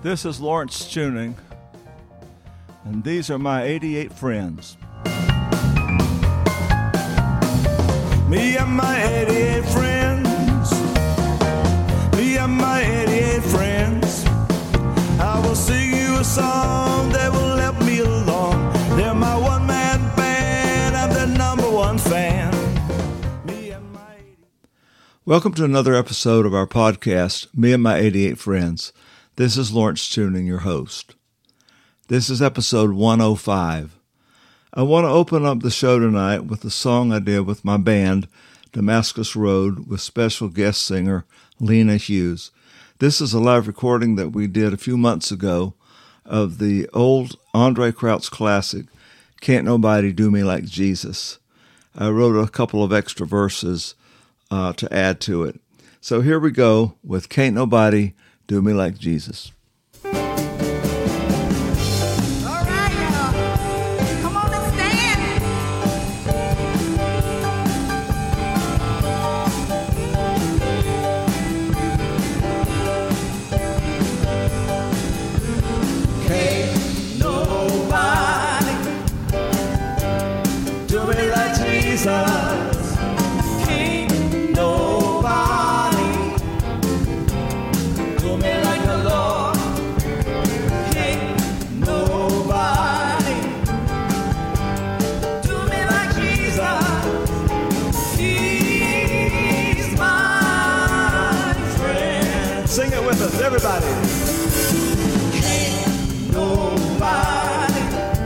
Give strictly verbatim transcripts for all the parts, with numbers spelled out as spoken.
This is Lawrence Tuning, and these are my eighty-eight friends. Me and my eighty-eight friends, me and my eighty-eight friends, I will sing you a song that will help me along. They're my one-man band, I'm their number one fan. Me and my eighty-eight Welcome to another episode of our podcast, Me and My eighty-eight Friends. This is Lawrence Tuning, your host. This is episode one oh five. I want to open up the show tonight with a song I did with my band, Damascus Road, with special guest singer Lena Hughes. This is a live recording that we did a few months ago of the old Andre Crouch classic, Can't Nobody Do Me Like Jesus. I wrote a couple of extra verses uh, to add to it. So here we go with Can't Nobody Do Me Like Jesus. Everybody. Can't nobody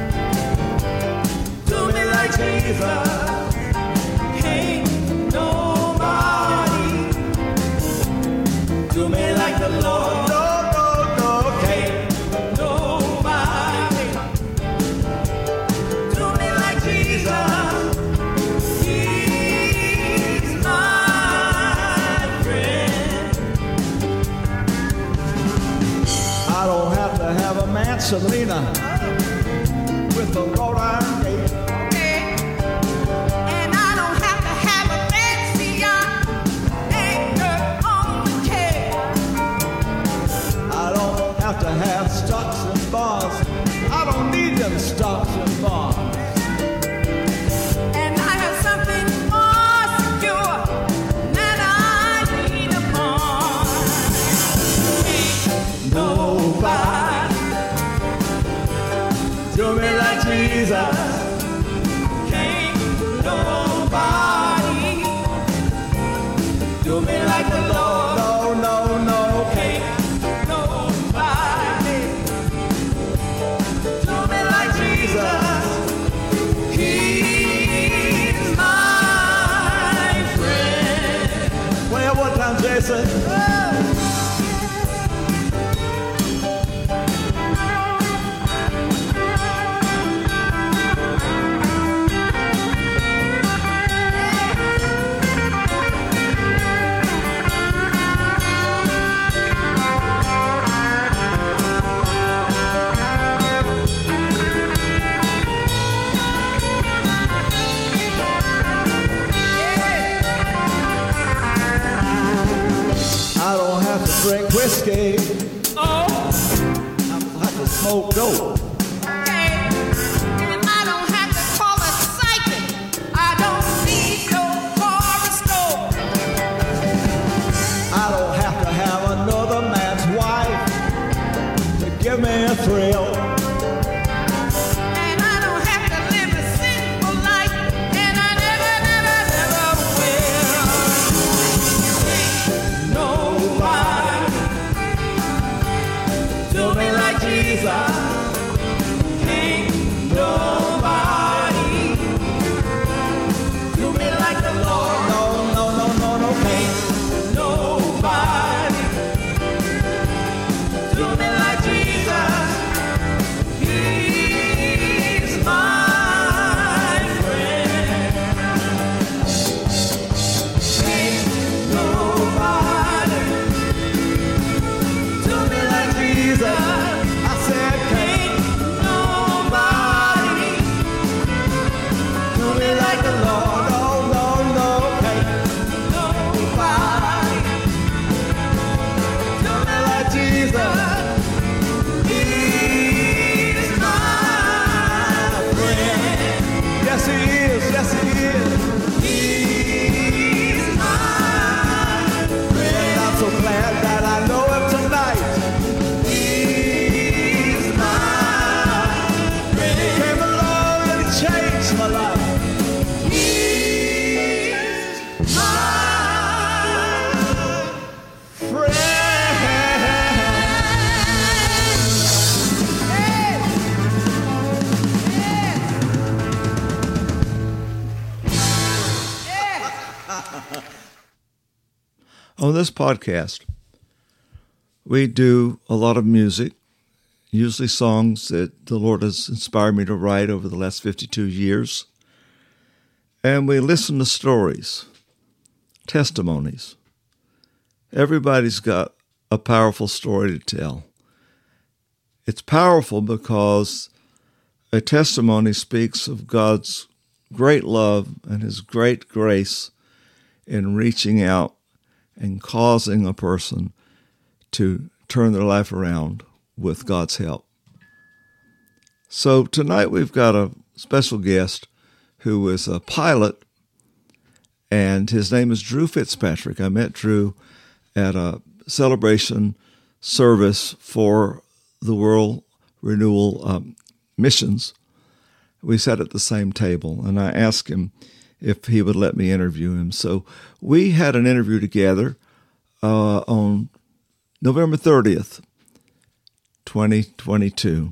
do me like Jesus. Can't nobody do me like the Lord. No, no, no. Can't nobody do me like Jesus. He's my friend. I don't have to have a Mancelina with a wrought iron gate. Okay. And I don't have to have a fancy yacht anchored on the quay. I don't have to have stocks and bonds. I don't need them stocks and bonds. And I have something more secure than I need upon. Ain't Nobody do me like Jesus. Can't nobody Do me like the Lord. No, no, no. Can't nobody do me like Jesus. He's my friend. Play it one time, Jason. I don't have to drink whiskey. Oh, I don't have to smoke dope. okay. And I don't have to call a psychic. I don't need no horoscope. I don't have to have another man's wife to give me a thrill. And I don't have to live a sinful life. And I never, never, never will. Nobody do me like Jesus. On this podcast, we do a lot of music, usually songs that the Lord has inspired me to write over the last fifty-two years. And we listen to stories, testimonies. Everybody's got a powerful story to tell. It's powerful because a testimony speaks of God's great love and His great grace in reaching out and causing a person to turn their life around with God's help. So tonight we've got a special guest who is a pilot, and his name is Drew Fitzpatrick. I met Drew at a celebration service for the World Renewal um, Missions. We sat at the same table, and I asked him if he would let me interview him. So we had an interview together uh, on November thirtieth, twenty twenty-two.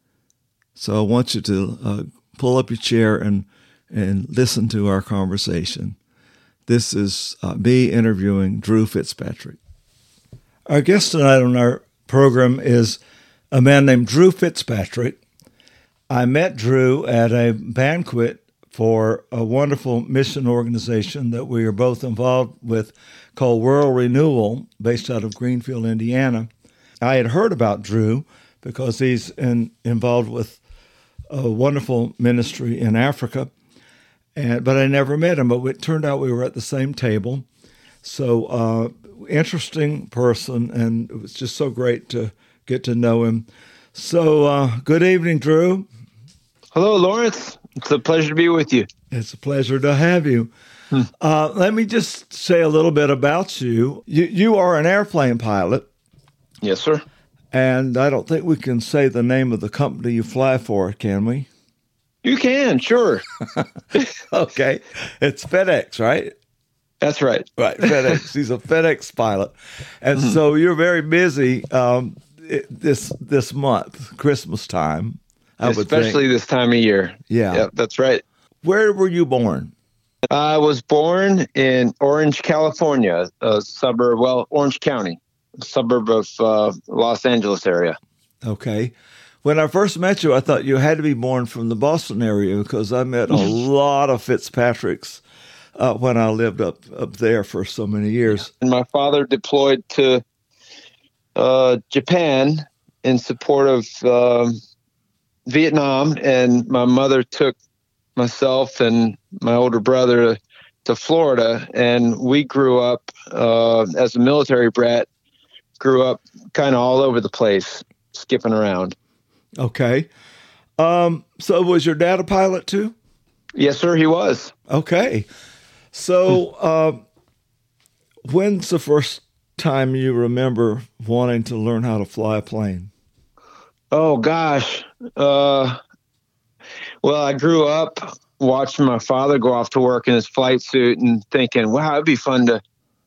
So I want you to uh, pull up your chair and, and listen to our conversation. This is uh, me interviewing Drew Fitzpatrick. Our guest tonight on our program is a man named Drew Fitzpatrick. I met Drew at a banquet for a wonderful mission organization that we are both involved with called World Renewal, based out of Greenfield, Indiana. I had heard about Drew because he's in, involved with a wonderful ministry in Africa, and but I never met him. But it turned out we were at the same table. So uh, interesting person, and it was just so great to get to know him. So uh, good evening, Drew. Hello, Lawrence. It's a pleasure to be with you. It's a pleasure to have you. Hmm. Uh, let me just say a little bit about you. You you are an airplane pilot. Yes, sir. And I don't think we can say the name of the company you fly for, can we? You can, sure. Okay. It's FedEx, right? That's right. Right, FedEx. He's a FedEx pilot. And mm-hmm. so you're very busy um, this this month, Christmas time. I Especially this time of year. Yeah. Yep, that's right. Where were you born? I was born in Orange, California, a suburb, well, Orange County, a suburb of uh, Los Angeles area. Okay. When I first met you, I thought you had to be born from the Boston area because I met a lot of Fitzpatricks uh, when I lived up, up there for so many years. And my father deployed to uh, Japan in support of um, Vietnam, and my mother took myself and my older brother to Florida, and we grew up uh, as a military brat, grew up kind of all over the place, skipping around. Okay. Um, so was your dad a pilot too? Yes, sir, he was. Okay. So uh, when's the first time you remember wanting to learn how to fly a plane? Oh, gosh. Uh, well, I grew up watching my father go off to work in his flight suit and thinking, wow, it'd be fun to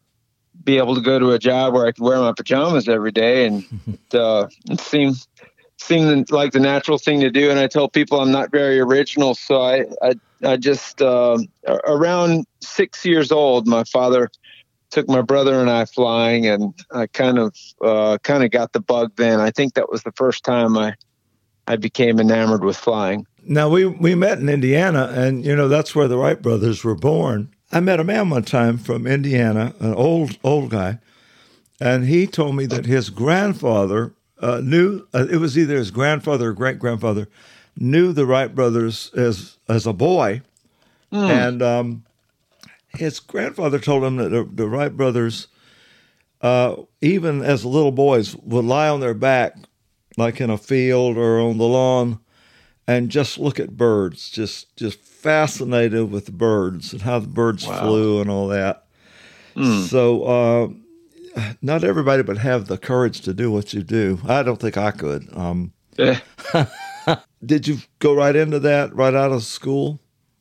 be able to go to a job where I could wear my pajamas every day. And uh, it seemed, seemed like the natural thing to do. And I tell people I'm not very original. So I, I, I just, uh, around six years old, my father took my brother and I flying, and I kind of uh, kind of got the bug then. I think that was the first time I I became enamored with flying. Now, we, we met in Indiana, and, you know, that's where the Wright brothers were born. I met a man one time from Indiana, an old, old guy, and he told me that his grandfather uh, knew, uh, it was either his grandfather or great-grandfather, knew the Wright brothers as, as a boy, mm. and um, his grandfather told him that the, the Wright brothers, uh, even as little boys, would lie on their back, like in a field or on the lawn, and just look at birds, just just fascinated with the birds and how the birds wow. flew and all that. Mm. So uh, not everybody would have the courage to do what you do. I don't think I could. Um, yeah. Did you go right into that, right out of school?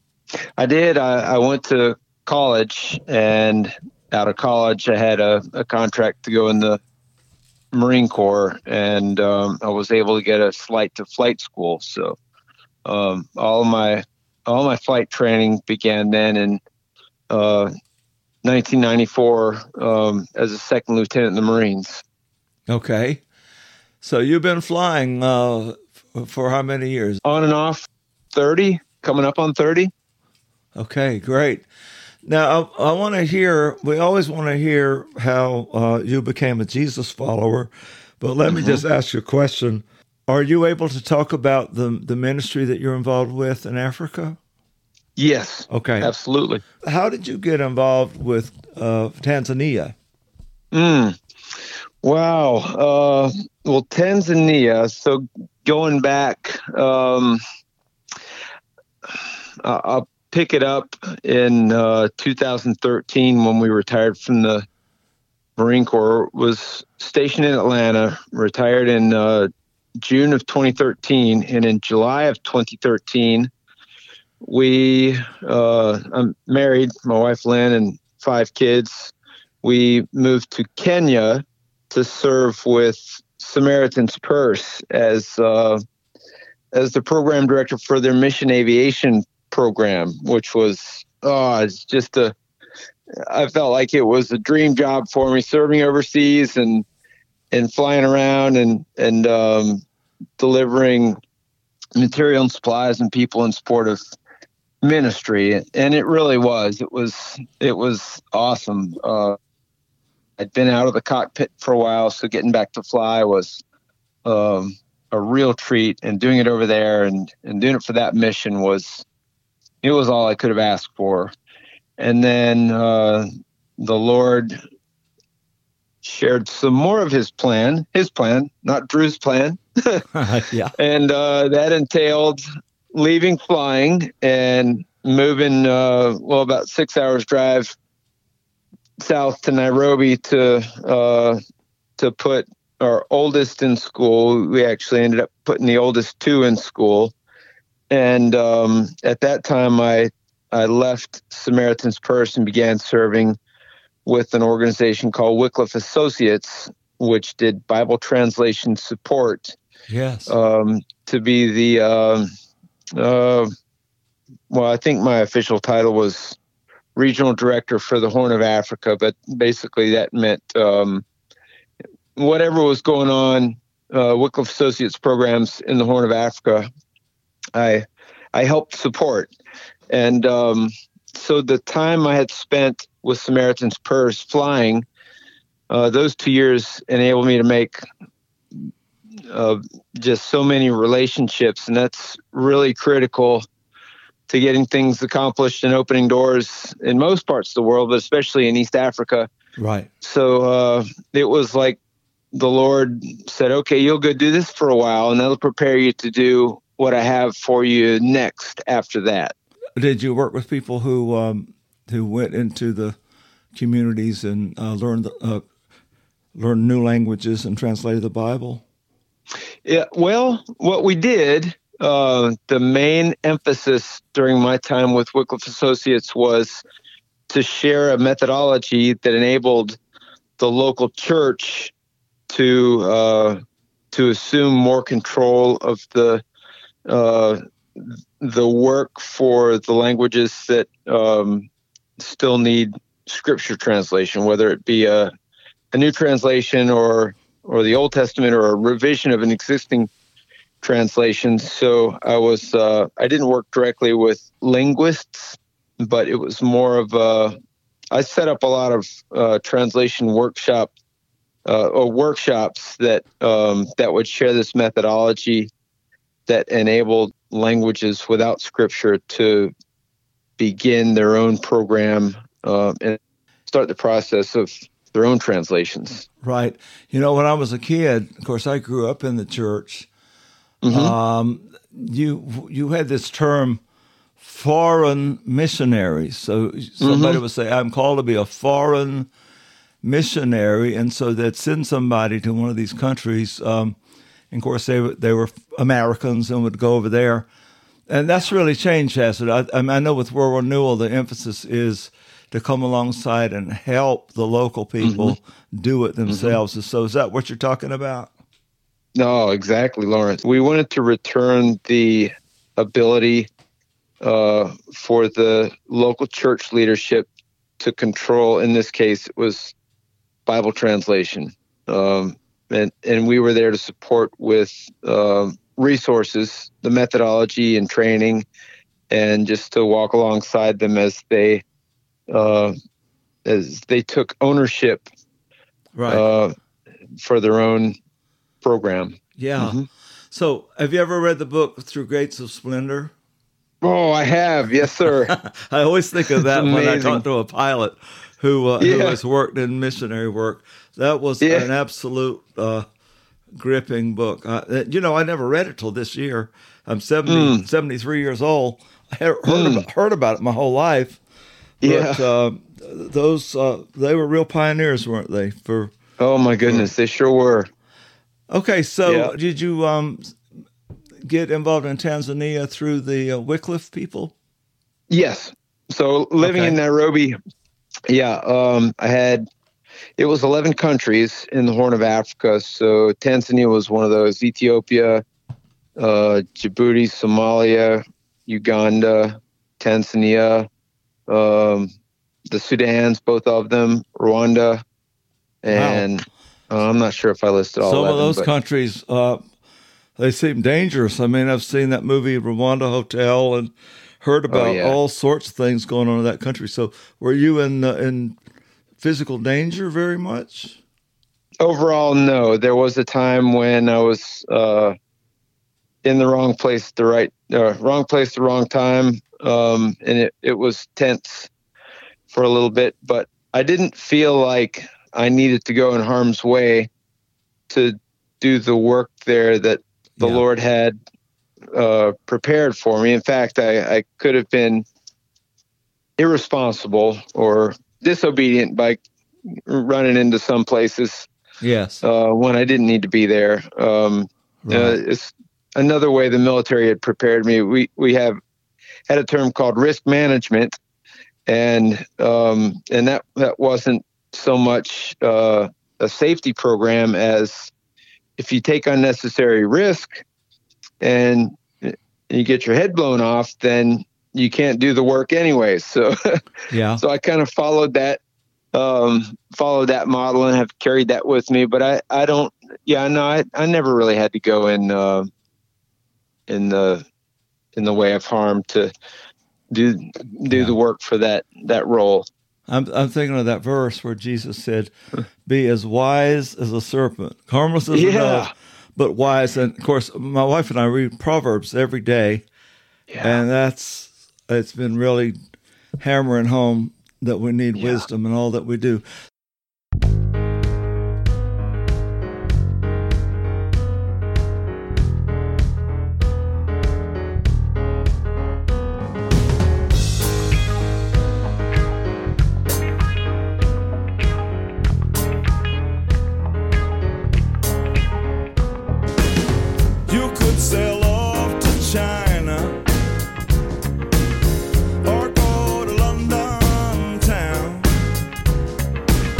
I did. I, I went to college, and out of college, I had a, a contract to go in the Marine Corps, and um, I was able to get a flight to flight school. So um, all my all my flight training began then, and uh, nineteen ninety-four um, as a second lieutenant in the Marines. Okay. So you've been flying uh, f- for how many years? On and off, thirty, coming up on thirty. Okay, great. Now, I, I want to hear, we always want to hear how uh, you became a Jesus follower, but let mm-hmm. me just ask you a question. Are you able to talk about the, the ministry that you're involved with in Africa? Yes. Okay. Absolutely. How did you get involved with uh, Tanzania? Mm. Wow. Uh, well, Tanzania, so going back, um, I'll pick it up in uh, two thousand thirteen when we retired from the Marine Corps, was stationed in Atlanta, retired in uh, June of twenty thirteen, and in July of twenty thirteen, we, uh, I'm married, my wife Lynn, and five kids. We moved to Kenya to serve with Samaritan's Purse as uh, as the program director for their mission aviation program, which was oh, it's just a. I felt like it was a dream job for me, serving overseas and and flying around and and um, delivering material and supplies and people in support of ministry. And it really was. It was it was awesome. Uh, I'd been out of the cockpit for a while, so getting back to fly was um, a real treat. And doing it over there and, and doing it for that mission was, it was all I could have asked for. And then uh, the Lord shared some more of his plan, his plan, not Drew's plan. Yeah. And uh, that entailed leaving flying and moving, uh, well, about six hours drive south to Nairobi to uh, to put our oldest in school. We actually ended up putting the oldest two in school. And um, at that time, I I left Samaritan's Purse and began serving with an organization called Wycliffe Associates, which did Bible translation support. Yes. Um, to be the, uh, uh, well, I think my official title was regional director for the Horn of Africa, but basically that meant um, whatever was going on, uh, Wycliffe Associates programs in the Horn of Africa, I I helped support. And um, so the time I had spent with Samaritan's Purse flying, uh, those two years enabled me to make uh, just so many relationships, and that's really critical to getting things accomplished and opening doors in most parts of the world, but especially in East Africa. Right. So uh, it was like the Lord said, okay, you'll go do this for a while, and that'll prepare you to do what I have for you next after that. Did you work with people who um, who went into the communities and uh, learned uh, learned new languages and translated the Bible? Yeah. Well, what we did, uh, the main emphasis during my time with Wycliffe Associates was to share a methodology that enabled the local church to uh, to assume more control of the uh, the work for the languages that um, still need scripture translation, whether it be a, a new translation or or the Old Testament or a revision of an existing translation. So I was uh, I didn't work directly with linguists, but it was more of a, I set up a lot of uh, translation workshop uh, or workshops that um, that would share this methodology that enabled languages without scripture to begin their own program uh, and start the process of their own translations. Right. You know, when I was a kid, of course, I grew up in the church. Mm-hmm. Um, you you had this term, foreign missionaries. So somebody mm-hmm. would say, I'm called to be a foreign missionary. And so they'd send somebody to one of these countries. Um, and of course, they, they were Americans and would go over there. And that's really changed, has it? I, I, mean, I know with World Renewal, the emphasis is to come alongside and help the local people mm-hmm. do it themselves. Mm-hmm. So is that what you're talking about? No, exactly, Lawrence. We wanted to return the ability uh, for the local church leadership to control. In this case, it was Bible translation. Um, and, and we were there to support with uh, resources, the methodology and training, and just to walk alongside them as they uh, as they took ownership Right. uh, for their own program. Yeah. Mm-hmm. So, have you ever read the book Through Gates of Splendor? Oh, I have. Yes, sir. I always think of that when I amazing. talk to a pilot who uh, who Yeah. has worked in missionary work. That was Yeah. an absolute uh, gripping book. Uh, you know, I never read it till this year. I'm seventy, Mm. seventy-three years old. I had heard, Mm. about, heard about it my whole life. Yeah. But uh, those, uh, they were real pioneers, weren't they? For Oh, my goodness. They sure were. Okay, so Yeah. did you um, get involved in Tanzania through the uh, Wycliffe people? Yes. So living Okay. in Nairobi, yeah, um, I had, it was eleven countries in the Horn of Africa. So Tanzania was one of those, Ethiopia, uh, Djibouti, Somalia, Uganda, Tanzania, um, the Sudans, both of them, Rwanda, and uh, I'm not sure if I listed all Some eleven, of those but- countries, uh, they seem dangerous. I mean, I've seen that movie Rwanda Hotel and heard about Oh, yeah. all sorts of things going on in that country. So, were you in uh, in physical danger very much? Overall, no. There was a time when I was uh, in the wrong place, at the right, uh, wrong place, the wrong time, um, and it, it was tense for a little bit. But I didn't feel like I needed to go in harm's way to do the work there that the Yeah. Lord had uh, prepared for me. In fact, I, I could have been irresponsible or disobedient by running into some places Yes. uh, when I didn't need to be there. Um, Right. uh, it's another way the military had prepared me. We we have had a term called risk management, and um, and that that wasn't so much uh, a safety program as if you take unnecessary risk and you get your head blown off, then you can't do the work anyway. So Yeah. so I kind of followed that um, followed that model and have carried that with me. But I, I don't, yeah, no, I, I never really had to go in, uh, in the, in the way of harm to do, do Yeah. the work for that, that role. I'm I'm thinking of that verse where Jesus said, "Be as wise as a serpent, harmless as a Yeah. dove, but wise." And of course, my wife and I read Proverbs every day, Yeah. and that's it's been really hammering home that we need Yeah. wisdom in all that we do. You could sail off to China or go to London town.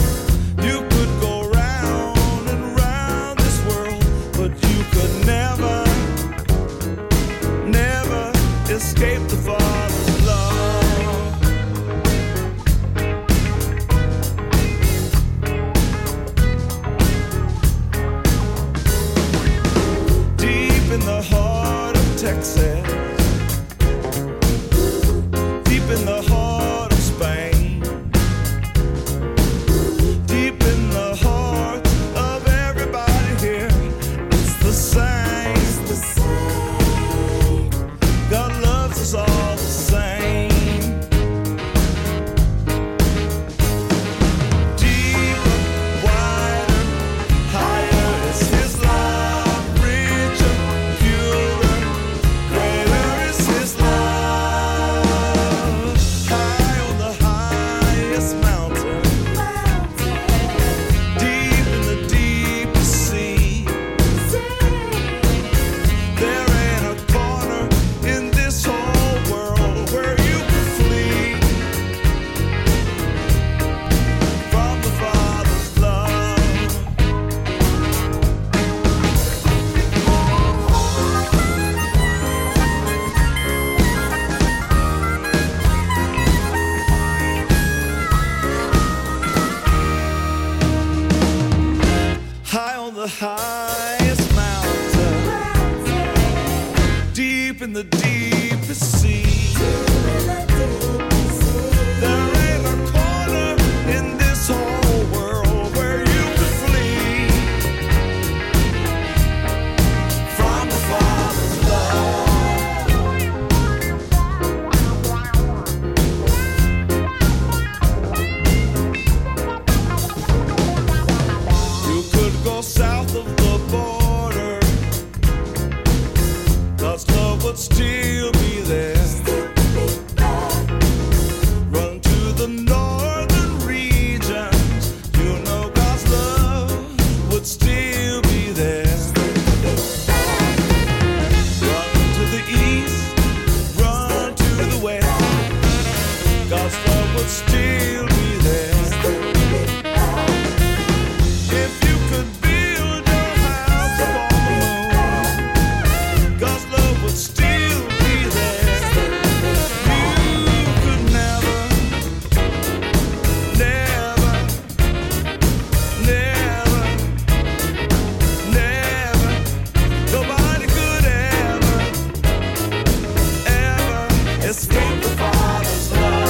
the northern regions, you know God's love would still be there. Run to the east, run to the west, God's love would still be there. If you could build your house upon the moon, God's love would still be there. You could never, never, never, never, nobody could ever, ever escape the Father's love.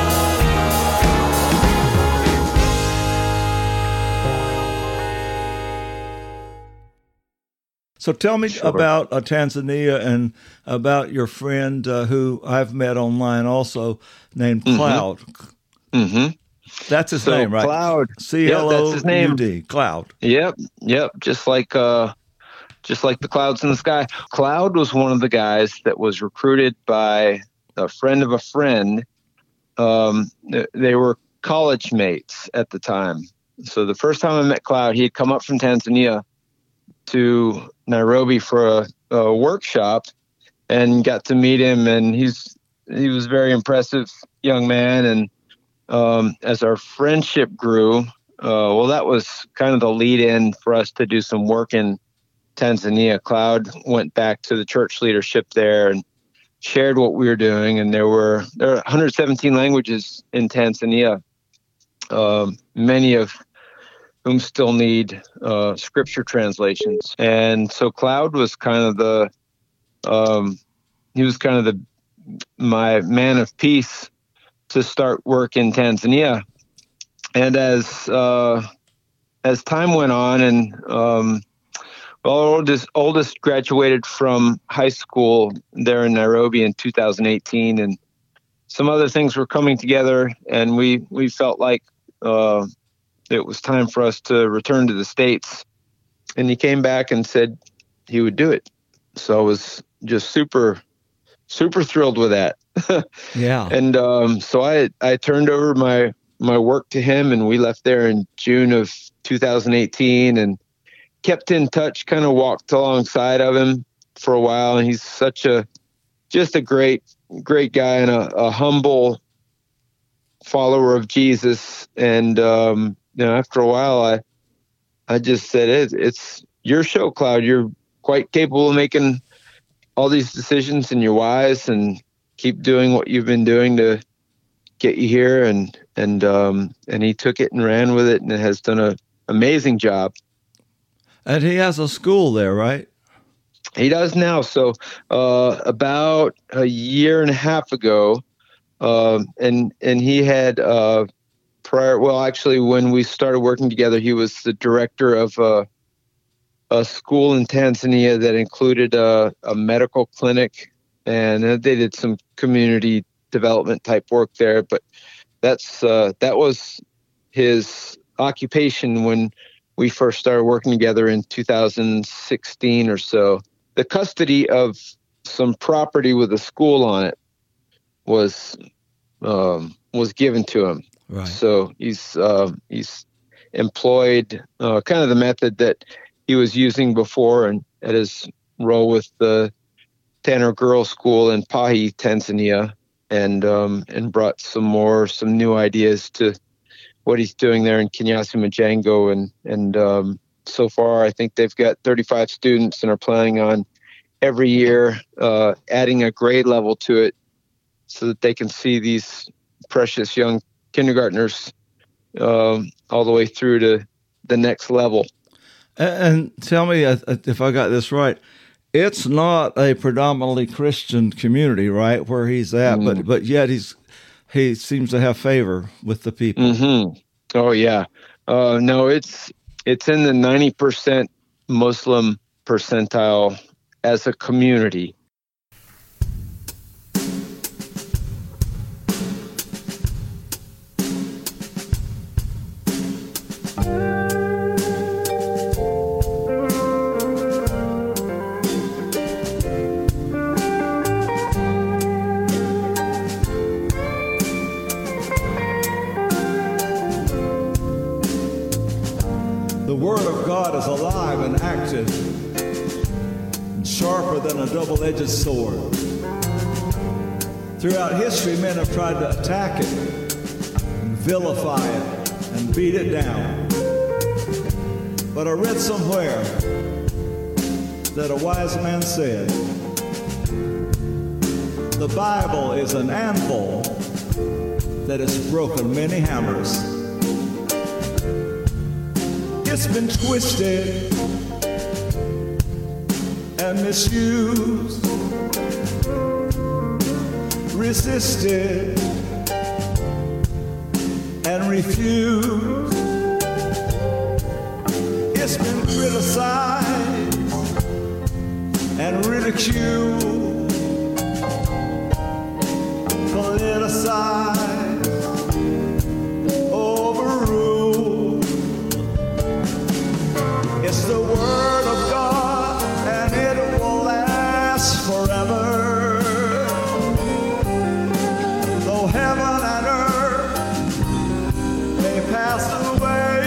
So tell me Sure. about uh, Tanzania and about your friend uh, who I've met online also named Cloud. Mm-hmm. That's his So name, right? Cloud. C L Yeah, O that's his name. U D. Cloud. Yep, yep. Just like uh, just like the clouds in the sky. Cloud was one of the guys that was recruited by a friend of a friend. Um, th- they were college mates at the time. So the first time I met Cloud, he had come up from Tanzania to Nairobi for a, a workshop, and got to meet him. And he's he was a very impressive young man. And um, as our friendship grew, uh, well, that was kind of the lead in for us to do some work in Tanzania. Cloud went back to the church leadership there and shared what we were doing. And there were there are one hundred seventeen languages in Tanzania, um, many of whom still need uh, scripture translations. And so Cloud was kind of the, um, he was kind of the, my man of peace to start work in Tanzania. And as, uh, as time went on, and um, well, our oldest, oldest graduated from high school there in Nairobi in two thousand eighteen, and some other things were coming together, and we, we felt like, uh, it was time for us to return to the States. And he came back and said he would do it. So I was just super, super thrilled with that. Yeah. And um, so I I turned over my, my work to him, and we left there in June of two thousand eighteen and kept in touch, kind of walked alongside of him for a while. And he's such a, just a great, great guy, and a, a humble follower of Jesus. And, um, you know, after a while, I, I just said, it, it's your show, Cloud. You're quite capable of making all these decisions, and you're wise, and keep doing what you've been doing to get you here. And, and, um, and he took it and ran with it, and has done an amazing job. And he has a school there, right? He does now. So, uh, about a year and a half ago, um, and, and he had, uh, prior, well, actually, when we started working together, he was the director of a, a school in Tanzania that included a, a medical clinic, and they did some community development type work there. But that's uh, that was his occupation when we first started working together in two thousand sixteen or so. The custody of some property with a school on it was um, was given to him. Right. So he's uh, he's employed uh, kind of the method that he was using before, and at his role with the Tanner Girls School in Pahi, Tanzania, and um, and brought some more some new ideas to what he's doing there in Kinyasi Majengo, and and um, so far I think they've got thirty-five students and are planning on every year uh, adding a grade level to it so that they can see these precious young kindergartners um, all the way through to the next level. And, and tell me if I got this right. It's not a predominantly Christian community, right, where he's at, mm. but but yet he's he seems to have favor with the people. Mm-hmm. Oh yeah, uh, no, it's it's in the ninety percent Muslim percentile as a community. Word of God is alive and active, and sharper than a double-edged sword. Throughout history, men have tried to attack it, and vilify it, and beat it down. But I read somewhere that a wise man said, the Bible is an anvil that has broken many hammers. It's been twisted and misused, resisted and refused. It's been criticized and ridiculed, politicized, overruled. It's the Word of God, and it will last forever. Though heaven and earth may pass away,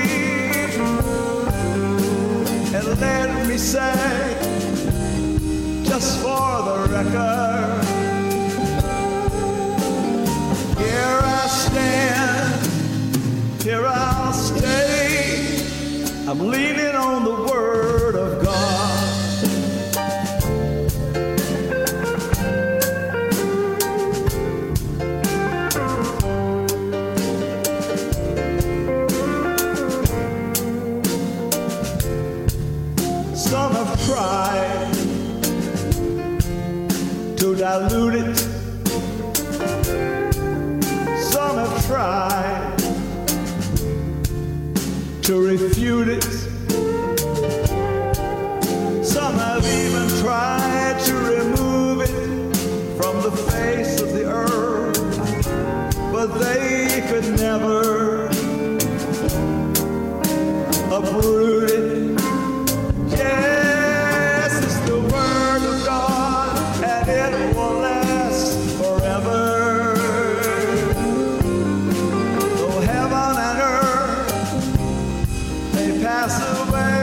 and let me say, just for the record, here I stand, here I'll stay. I'm leaning on the Word of God. Some have tried to dilute it. Some have tried to refute it. Some have even tried to remove it from the face of the earth, but they could never uproot it. Yes, it's the Word of God, and it will last forever. Though heaven and earth may pass away,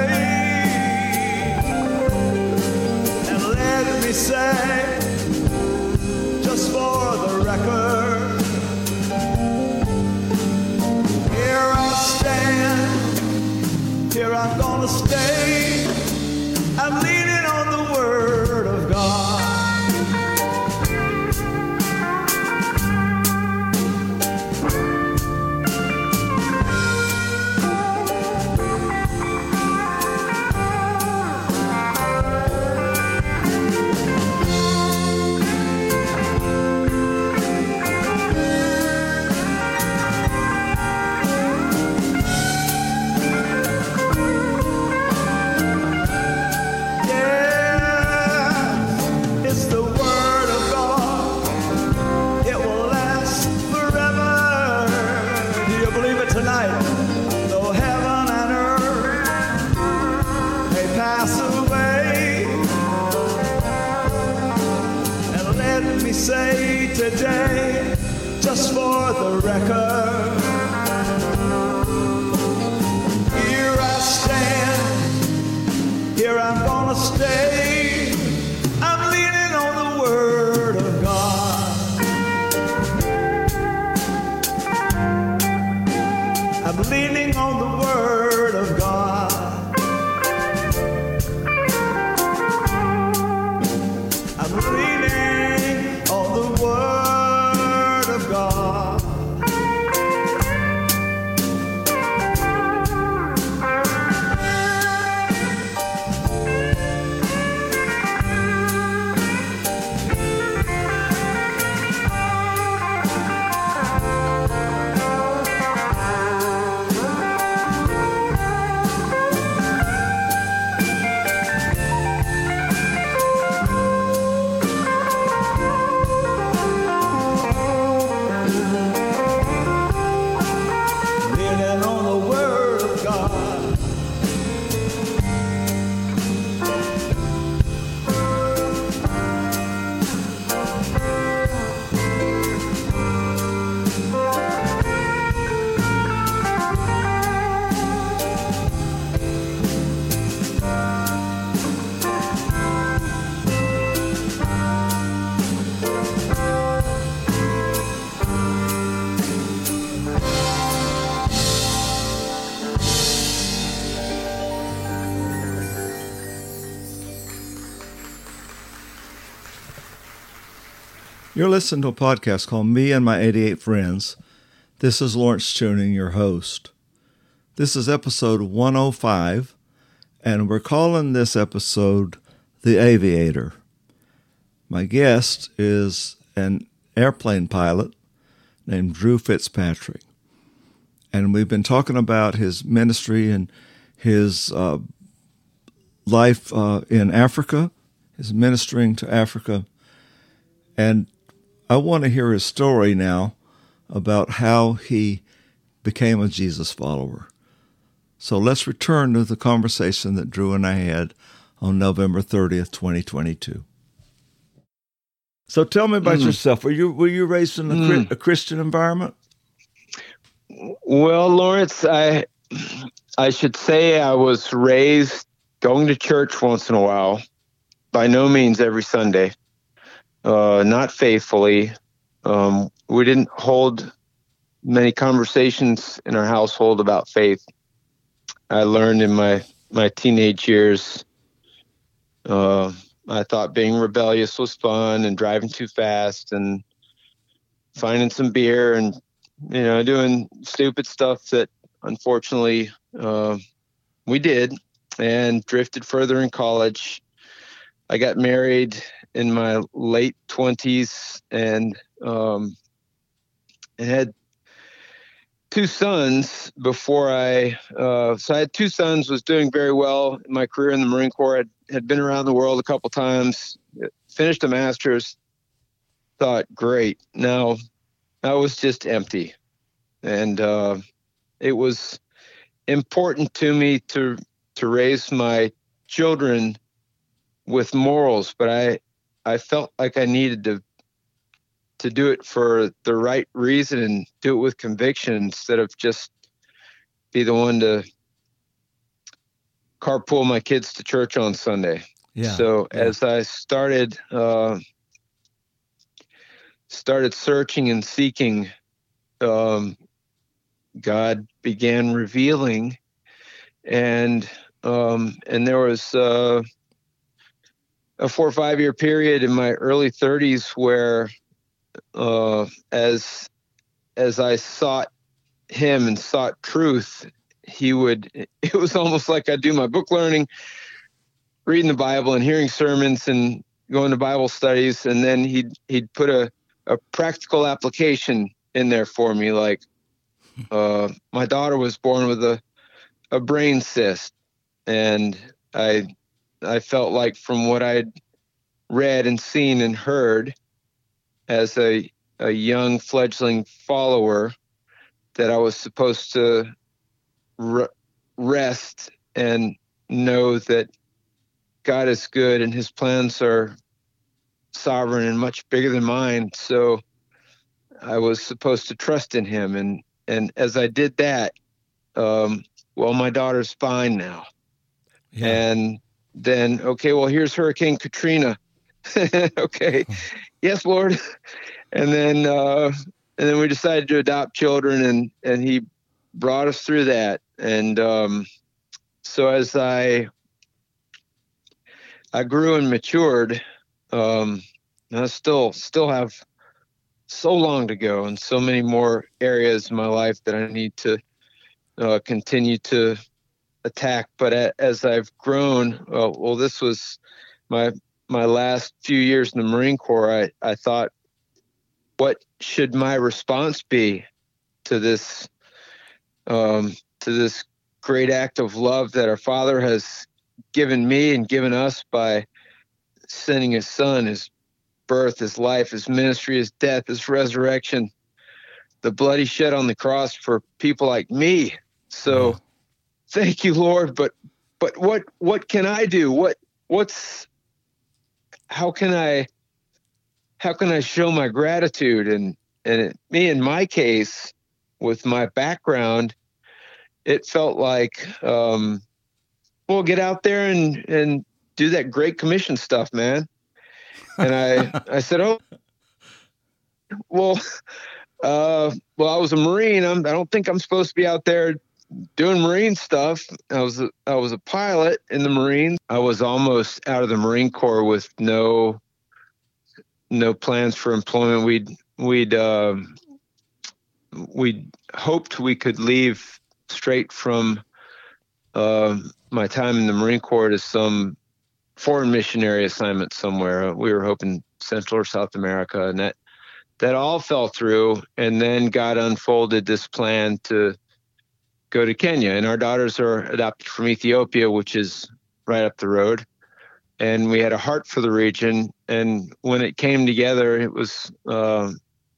and let me say, just for the record, here I stand, here I'm gonna stay. I'm leaning on the Word of God. Say today, just for the record, here I stand, here I'm gonna stay. I'm leaning on the Word of God. I'm leaning on the Word of God. I'm leaning on the Word of God. You're listening to a podcast called Me and My eighty-eight Friends. This is Lawrence Tuning, your host. This is episode one oh five, and we're calling this episode The Aviator. My guest is an airplane pilot named Drew Fitzpatrick. And we've been talking about his ministry and his uh, life uh, in Africa, his ministering to Africa. And I want to hear his story now about how he became a Jesus follower. So let's return to the conversation that Drew and I had on November thirtieth, twenty twenty-two. So tell me about mm. yourself. Were you were you raised in a, mm. a Christian environment? Well, Lawrence, I I should say I was raised going to church once in a while. By no means every Sunday. Uh, not faithfully. Um, we didn't hold many conversations in our household about faith. I learned in my, my teenage years, uh, I thought being rebellious was fun and driving too fast and finding some beer and, you know, doing stupid stuff that unfortunately uh, we did, and drifted further in college. I got married in my late twenties and, um, and had two sons before I, uh, so I had two sons, was doing very well in my career in the Marine Corps. I had been around the world a couple times, finished a master's, thought, great. Now I was just empty. And, uh, it was important to me to, to raise my children with morals, but I, I felt like I needed to to do it for the right reason and do it with conviction instead of just be the one to carpool my kids to church on Sunday. Yeah. So yeah. as I started uh, started searching and seeking, um, God began revealing, and um, and there was uh, a four or five year period in my early thirties where uh, as, as I sought him and sought truth, he would, it was almost like I'd do my book learning, reading the Bible and hearing sermons and going to Bible studies. And then he'd, he'd put a, a practical application in there for me. Like, uh, my daughter was born with a, a brain cyst, and I, I felt like from what I'd read and seen and heard as a, a young fledgling follower, that I was supposed to re- rest and know that God is good and his plans are sovereign and much bigger than mine. So I was supposed to trust in him. And, and as I did that, um, well, my daughter's fine now. Yeah. And then, okay, well, here's Hurricane Katrina. Okay. Yes, Lord. And then, uh, and then we decided to adopt children, and, and he brought us through that. And, um, so as I, I grew and matured, um, and I still, still have so long to go and so many more areas in my life that I need to, uh, continue to attack. But a, as I've grown, uh, well, this was my, my last few years in the Marine Corps. I, I thought, what should my response be to this, um, to this great act of love that our Father has given me and given us by sending his son, his birth, his life, his ministry, his death, his resurrection, the blood he shed on the cross for people like me. So yeah. Thank you, Lord. But, but what, what can I do? What, what's, how can I, how can I show my gratitude? And, and it, me, in my case, with my background, it felt like, um, well, get out there and, and do that Great Commission stuff, man. And I, I said, oh, well, uh, well, I was a Marine. I'm, I don't think I'm supposed to be out there doing Marine stuff. I was, a, I was a pilot in the Marines. I was almost out of the Marine Corps with no, no plans for employment. We'd we'd uh, we hoped we could leave straight from uh, my time in the Marine Corps to some foreign missionary assignment somewhere. We were hoping Central or South America, and that that all fell through. And then God unfolded this plan to go to Kenya. And our daughters are adopted from Ethiopia, which is right up the road. And we had a heart for the region. And when it came together, it was uh,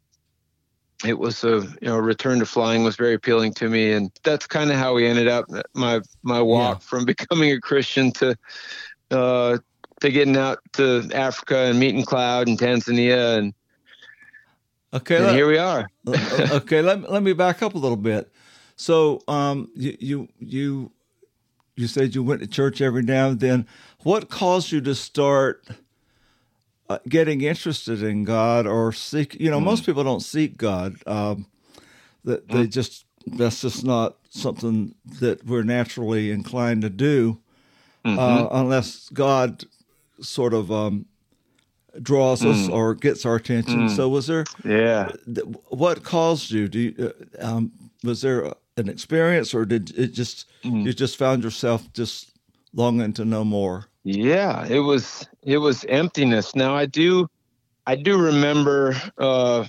it was a you know return to flying was very appealing to me. And that's kind of how we ended up. My my walk yeah. from becoming a Christian to uh, to getting out to Africa and meeting Cloud and Tanzania, and okay, and let, here we are. okay, let let me back up a little bit. So um, you you you you said you went to church every now and then. What caused you to start uh, getting interested in God or seek? You know, mm. most people don't seek God. Um, that they mm. just that's just not something that we're naturally inclined to do, mm-hmm. uh, unless God sort of um, draws mm. us or gets our attention. Mm. So, was there? Yeah. Th- what caused you? Do you, uh, um, was there an experience, or did it just mm. you just found yourself just longing to know more? Yeah, it was it was emptiness. Now I do I do remember uh,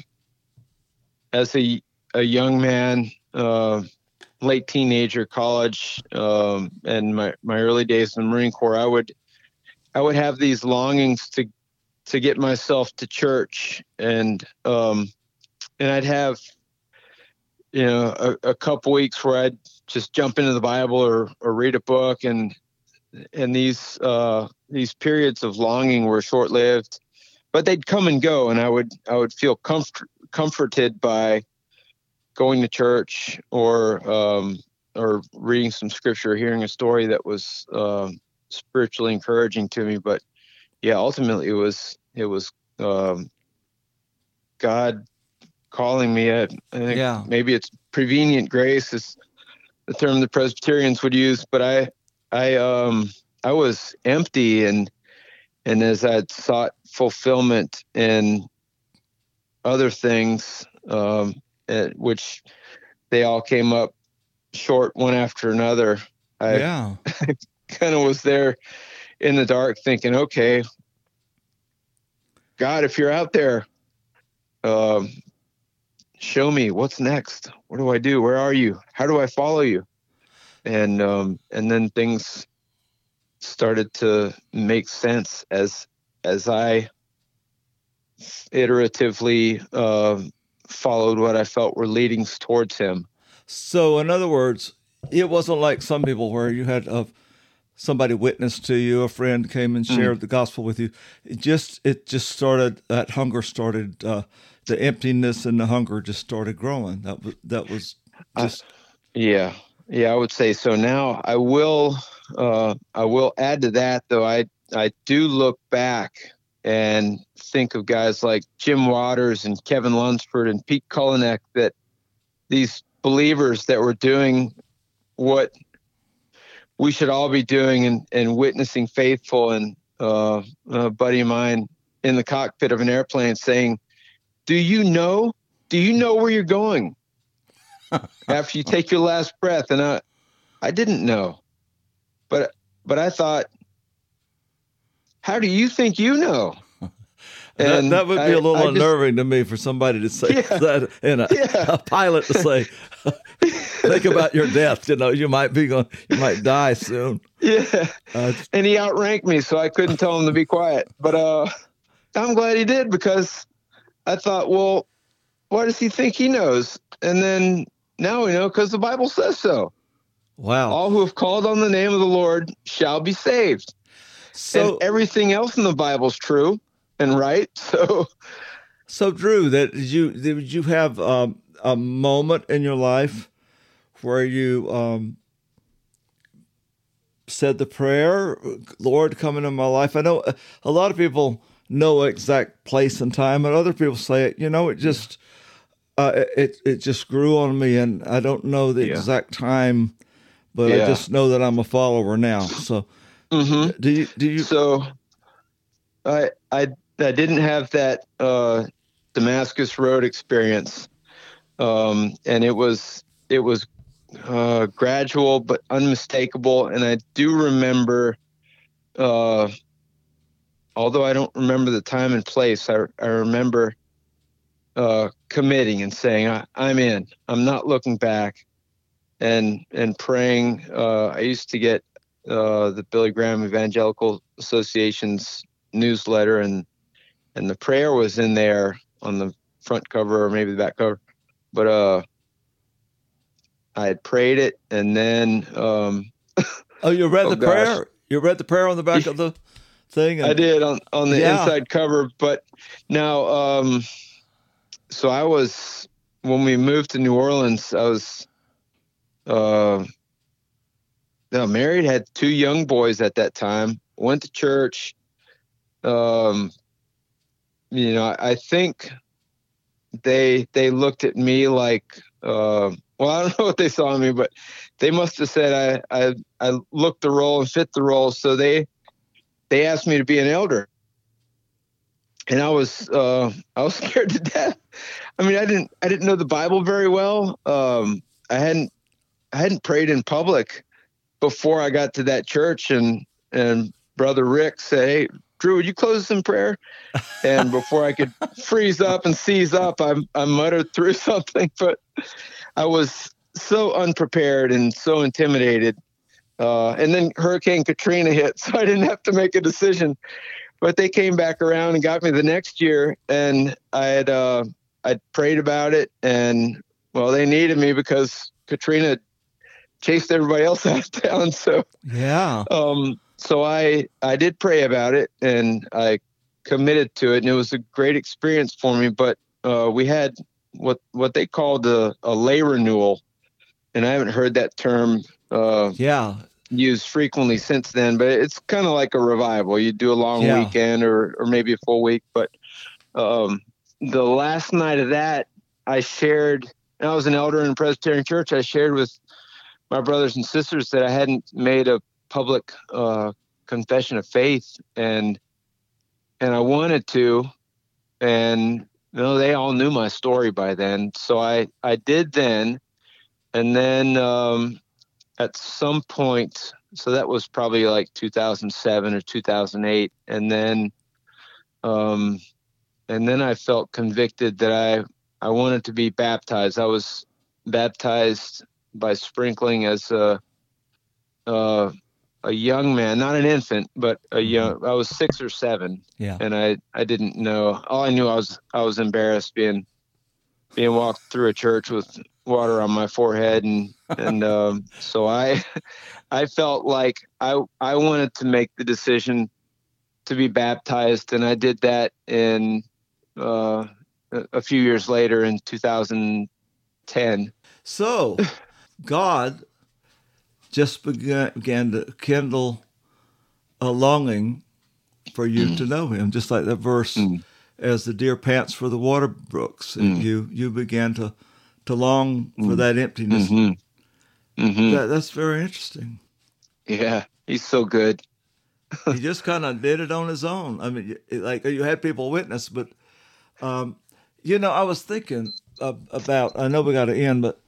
as a a young man, uh, late teenager, college, um, and my, my early days in the Marine Corps, I would I would have these longings to to get myself to church, and um, and I'd have you know a, a couple weeks where I'd just jump into the Bible or or read a book, and and these uh, these periods of longing were short-lived, but they'd come and go, and I would I would feel comfort, comforted by going to church or um, or reading some scripture, hearing a story that was uh, spiritually encouraging to me. But yeah, ultimately it was it was um, God calling me. I, I think yeah. maybe it's prevenient grace is the term the Presbyterians would use, but I. I um I was empty, and and as I sought fulfillment in other things, um, at, which they all came up short one after another. I yeah. kind of was there in the dark, thinking, okay, God, if you're out there, um, show me what's next. What do I do? Where are you? How do I follow you? And um, and then things started to make sense as as I iteratively uh, followed what I felt were leadings towards Him. So, in other words, it wasn't like some people where you had uh, somebody witness to you, a friend came and shared mm. the gospel with you. It just it just started. That hunger started. Uh, the emptiness and the hunger just started growing. That was that was just uh, yeah. Yeah, I would say so. Now I will, uh, I will add to that, though. I I do look back and think of guys like Jim Waters and Kevin Lunsford and Pete Kullinek, that these believers that were doing what we should all be doing and, and witnessing faithful. And uh, a buddy of mine in the cockpit of an airplane saying, "Do you know? Do you know where you're going after you take your last breath?" And I, I didn't know, but, but I thought, how do you think you know? And that, that would be I, a little I unnerving just, to me for somebody to say yeah, that, and a, yeah. a pilot to say, think about your death. You know, you might be going, you might die soon. Yeah. Uh, and he outranked me, so I couldn't tell him to be quiet, but, uh, I'm glad he did, because I thought, well, why does he think he knows? And then now we know, because the Bible says so. Wow. All who have called on the name of the Lord shall be saved. So and everything else in the Bible is true and right. So, so Drew, that did you did you have um, a moment in your life where you um, said the prayer, "Lord, come into my life"? I know a lot of people know exact place and time, and other people say, you know, it just uh, it it just grew on me, and I don't know the yeah. exact time, but yeah. I just know that I'm a follower now. So, mm-hmm. do you do you? So, I I I didn't have that uh, Damascus Road experience, um, and it was it was uh, gradual but unmistakable. And I do remember, uh, although I don't remember the time and place, I I remember uh, committing and saying, I, "I'm in. I'm not looking back," and and praying. Uh, I used to get uh, the Billy Graham Evangelical Association's newsletter, and and the prayer was in there on the front cover or maybe the back cover, but uh, I had prayed it, and then um, oh, you read oh the gosh. prayer? You read the prayer on the back of the thing? And, I did on on the Yeah. inside cover, but now, um, so I was when we moved to New Orleans, I was uh, no, married, had two young boys at that time. Went to church. Um, you know, I, I think they they looked at me like, uh, well, I don't know what they saw in me, but they must have said I I, I looked the role and fit the role. So they they asked me to be an elder, and I was uh, I was scared to death. I mean, I didn't I didn't know the Bible very well. Um, I hadn't I hadn't prayed in public before I got to that church, and and Brother Rick said, "Hey, Drew, would you close us in prayer?" And before I could freeze up and seize up, I, I muttered through something, but I was so unprepared and so intimidated. Uh, and then Hurricane Katrina hit, so I didn't have to make a decision. But they came back around and got me the next year, and I had uh, I prayed about it, and well, they needed me because Katrina chased everybody else out of town. So Yeah. um, so I I did pray about it, and I committed to it, and it was a great experience for me. But uh, we had what what they called a, a lay renewal, and I haven't heard that term uh, Yeah. used frequently since then. But it's kind of like a revival. You do a long Yeah. weekend or or maybe a full week. But um, the last night of that, I shared. And I was an elder in a Presbyterian church. I shared with my brothers and sisters that I hadn't made a public uh, confession of faith, and and I wanted to, and you know, they all knew my story by then. So I, I did then, and then um, at some point, so that was probably like two thousand seven or two thousand eight, and then um, and then I felt convicted that I I wanted to be baptized. I was baptized by sprinkling as a uh, a young man, not an infant, but a young. I was six or seven, Yeah. and I, I didn't know. All I knew I was I was embarrassed being being walked through a church with water on my forehead, and and um, so I I felt like I I wanted to make the decision to be baptized, and I did that in uh, a, a few years later in two thousand ten. So, God just began, began to kindle a longing for you to know Him, just like that verse, Mm. as the deer pants for the water brooks. And Mm. you you began to to long for that emptiness. Mm-hmm. Mm-hmm. That, that's very interesting. Yeah, he's so good. He just kind of did it on his own. I mean, y- like you had people witness, but um, you know, I was thinking of, about. I know we got to end, but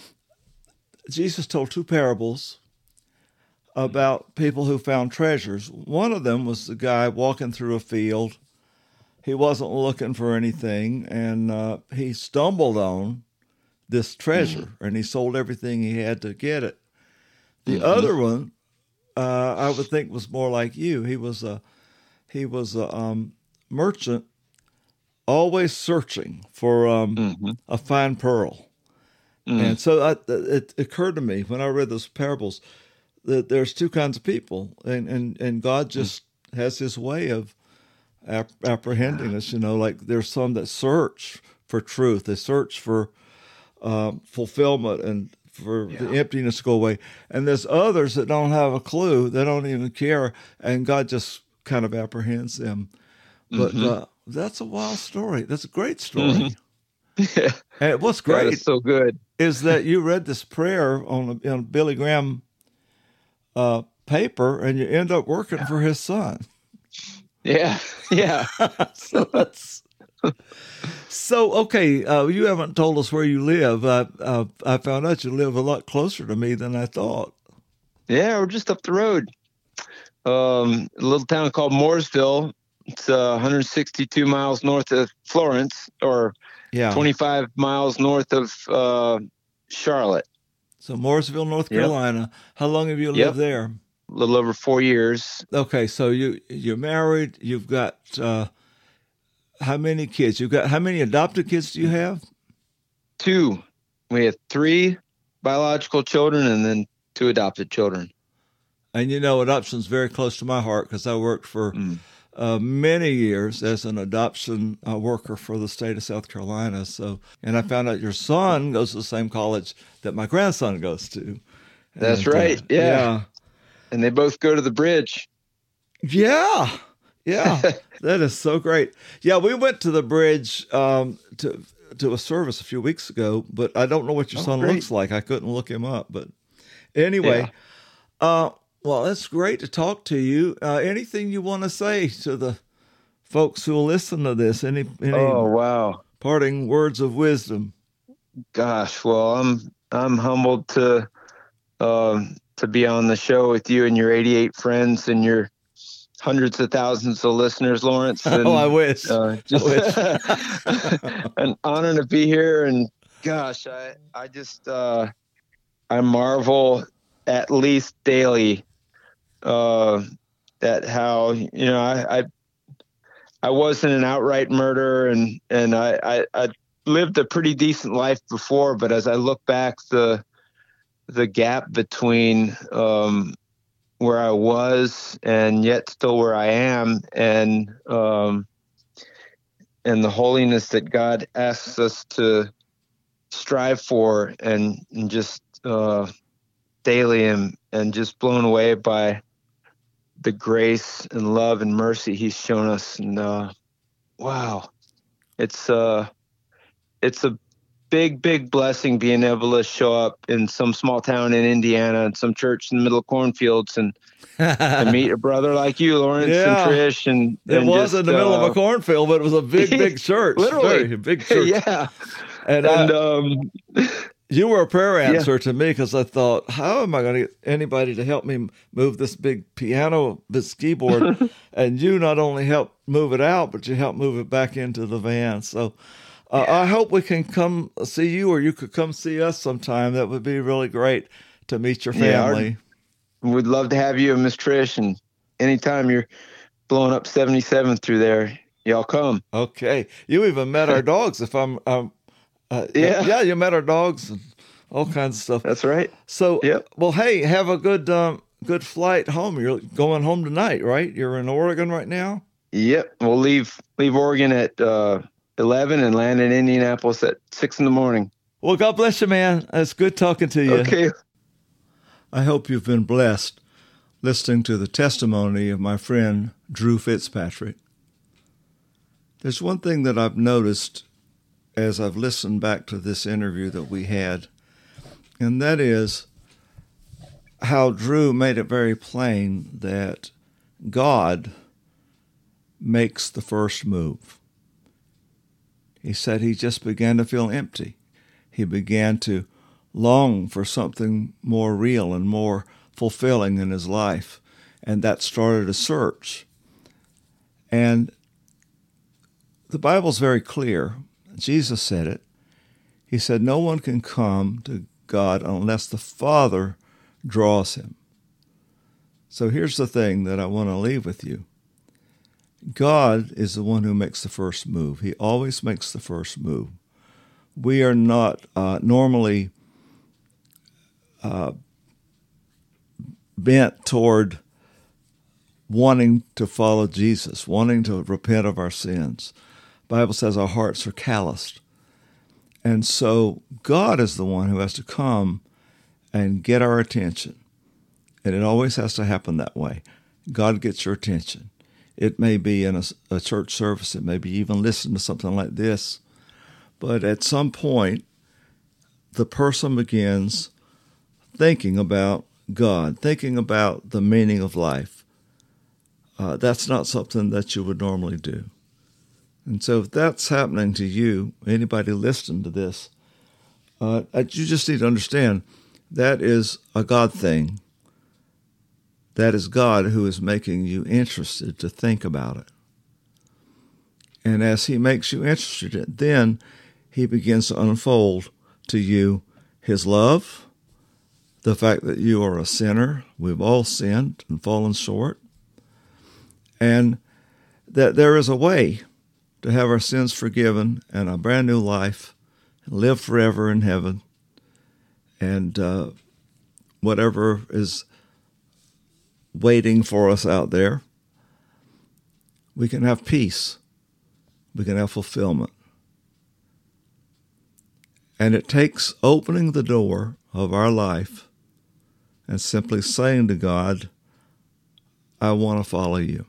Jesus told two parables about people who found treasures. One of them was the guy walking through a field. He wasn't looking for anything, and uh, he stumbled on this treasure, and he sold everything he had to get it. The other one, uh, I would think, was more like you. He was a he was a um, merchant, always searching for um, Mm-hmm. a fine pearl. And so I, it occurred to me when I read those parables that there's two kinds of people, and, and, and God just has His way of ap- apprehending us. You know, like there's some that search for truth, they search for um, fulfillment and for Yeah. the emptiness to go away, and there's others that don't have a clue, they don't even care, and God just kind of apprehends them. But Mhm. uh, that's a wild story. That's a great story. Yeah, And what's God great is so good. is that you read this prayer on a, on a Billy Graham uh, paper, and you end up working for his son. Yeah, yeah. so that's so okay. Uh, you haven't told us where you live. I, uh, I found out you live a lot closer to me than I thought. Yeah, we're just up the road. Um, a little town called Mooresville. It's uh, one hundred sixty-two miles north of Florence, or Yeah. twenty-five miles north of uh, Charlotte. So Mooresville, North Yep. Carolina. How long have you Yep. lived there? A little over four years. Okay, so you you're married. You've got uh, how many kids? You've got how many adopted kids do you have? Two. We have three biological children and then two adopted children. And you know, adoption's very close to my heart because I worked for Mm. uh, many years as an adoption uh, worker for the state of South Carolina. So, and I found out your son goes to the same college that my grandson goes to. That's And, uh, right. Yeah. yeah. And they both go to the bridge. Yeah, yeah, that is so great. Yeah, we went to the bridge um, to to a service a few weeks ago, but I don't know what your Oh, son great. looks like. I couldn't look him up, but anyway, uh, well, it's great to talk to you. Uh, anything you want to say to the folks who will listen to this? Any any Oh, wow. parting words of wisdom? Gosh, well, I'm I'm humbled to um, to be on the show with you and your eighty-eight friends and your hundreds of thousands of listeners, Lawrence. And, oh, I wish. uh, just an honor to be here. And gosh, I I just uh, I marvel at least daily uh, at how you know I, I I wasn't an outright murderer, and and I, I I lived a pretty decent life before, but as I look back, the the gap between um, where I was and yet still where I am, and um, and the holiness that God asks us to strive for, and, and just uh, daily, and and just blown away by the grace and love and mercy He's shown us. And uh, wow, it's uh, it's a big, big blessing being able to show up in some small town in Indiana and some church in the middle of cornfields and, and meet a brother like you, Lawrence, Yeah. and Trish. And It and was just, in the middle uh, of a cornfield, but it was a big, big church. Literally. Very big church. yeah. And, And I, um, you were a prayer Yeah. answer to me because I thought, how am I going to get anybody to help me move this big piano, this keyboard? And you not only helped move it out, but you helped move it back into the van. So uh, I hope we can come see you, or you could come see us sometime. That would be really great to meet your Yeah, our- family. we'd love to have you and Miss Trish. And anytime you're blowing up seventy-seventh through there, y'all come. Okay. You even met our dogs. If I'm, um, uh, Yeah. yeah, you met our dogs and all kinds of stuff. That's right. So, Yep. well, hey, have a good, um, good flight home. You're going home tonight, right? You're in Oregon right now. Yep. We'll leave leave Oregon at uh, eleven and land in Indianapolis at six in the morning. Well, God bless you, man. It's good talking to you. Okay. I hope you've been blessed listening to the testimony of my friend Drew Fitzpatrick. There's one thing that I've noticed as I've listened back to this interview that we had, and that is how Drew made it very plain that God makes the first move. He said he just began to feel empty. He began to long for something more real and more fulfilling in his life, and that started a search. And the Bible's very clear. Jesus said it. He said, no one can come to God unless the Father draws him. So here's the thing that I want to leave with you. God is the one who makes the first move. He always makes the first move. We are not uh, normally uh, bent toward wanting to follow Jesus, wanting to repent of our sins. The Bible says our hearts are calloused. And so God is the one who has to come and get our attention. And it always has to happen that way. God gets your attention. It may be in a, a church service. It may be even listening to something like this. But at some point, the person begins thinking about God, thinking about the meaning of life. uh, that's not something that you would normally do. And so if that's happening to you, anybody listening to this, uh, you just need to understand that is a God thing. That is God who is making you interested to think about it. And as he makes you interested, then he begins to unfold to you his love, the fact that you are a sinner, we've all sinned and fallen short, and that there is a way to have our sins forgiven and a brand new life, and live forever in heaven, and uh, whatever is waiting for us out there, we can have peace. We can have fulfillment. And it takes opening the door of our life and simply saying to God, I want to follow you.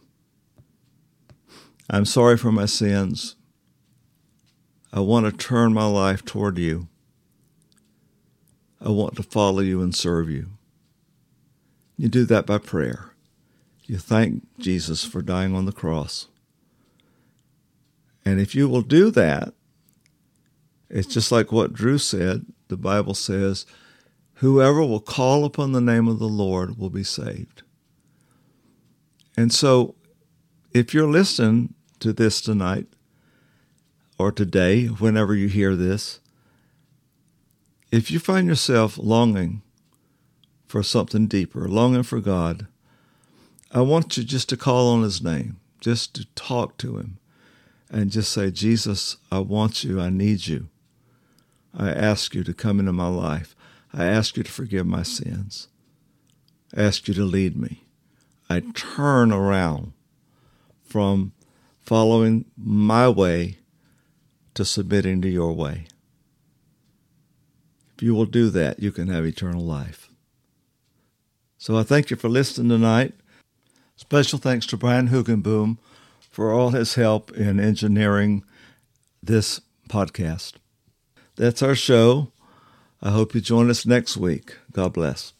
I'm sorry for my sins. I want to turn my life toward you. I want to follow you and serve you. You do that by prayer. You thank Jesus for dying on the cross. And if you will do that, it's just like what Drew said. The Bible says, whoever will call upon the name of the Lord will be saved. And so if you're listening to this tonight or today, whenever you hear this, if you find yourself longing for something deeper, longing for God, I want you just to call on his name, just to talk to him, and just say, Jesus, I want you, I need you. I ask you to come into my life. I ask you to forgive my sins. I ask you to lead me. I turn around from following my way to submitting to your way. If you will do that, you can have eternal life. So I thank you for listening tonight. Special thanks to Brian Hugenboom for all his help in engineering this podcast. That's our show. I hope you join us next week. God bless.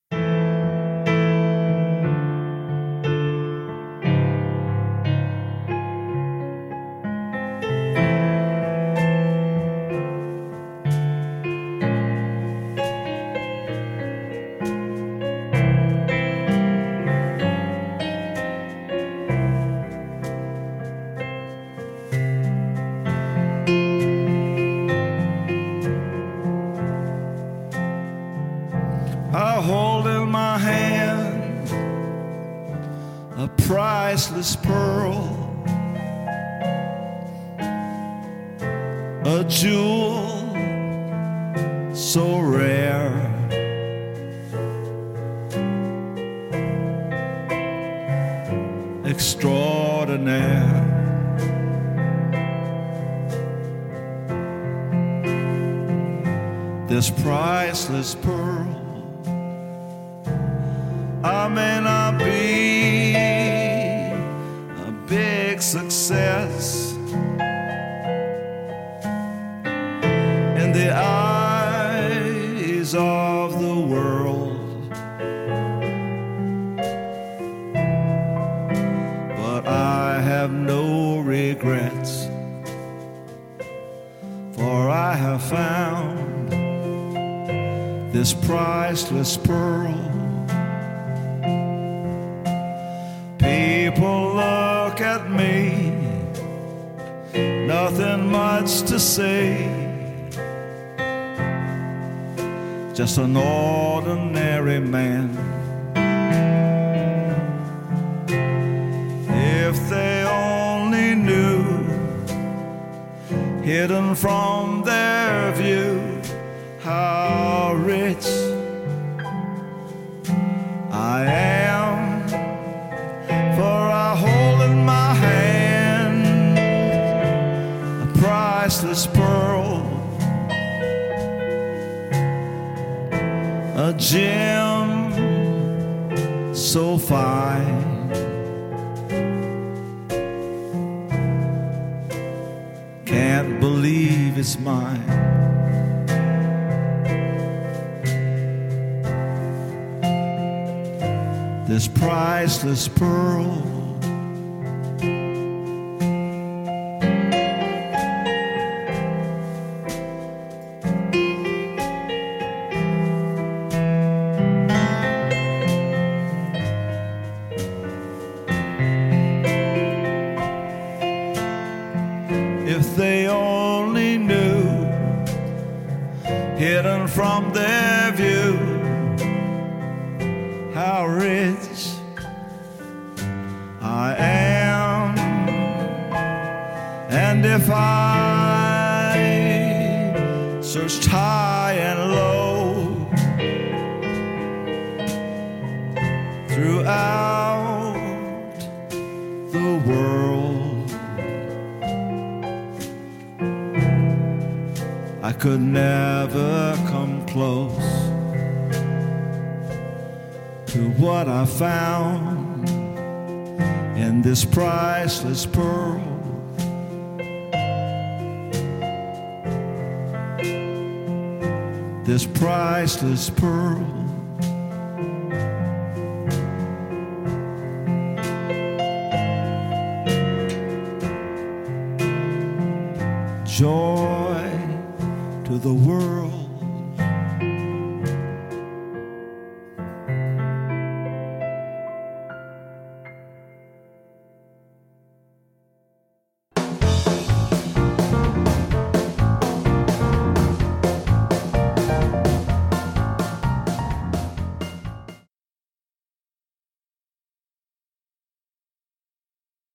I hold in my hand a priceless pearl, a jewel so rare, extraordinaire. This priceless pearl, I may not be a big success in the eyes of the world, but I have no regrets, for I have found this priceless pearl. People look at me, nothing much to say, just an ordinary man. If they only knew, hidden from their view, how rich I am. For I hold in my hand a priceless pearl, a gem so fine, can't believe it's mine. This priceless pearl, hidden from their view. How rich I am, and if I searched high and low throughout the world, I could never come close to what I found in this priceless pearl. This priceless pearl. Joy to the world.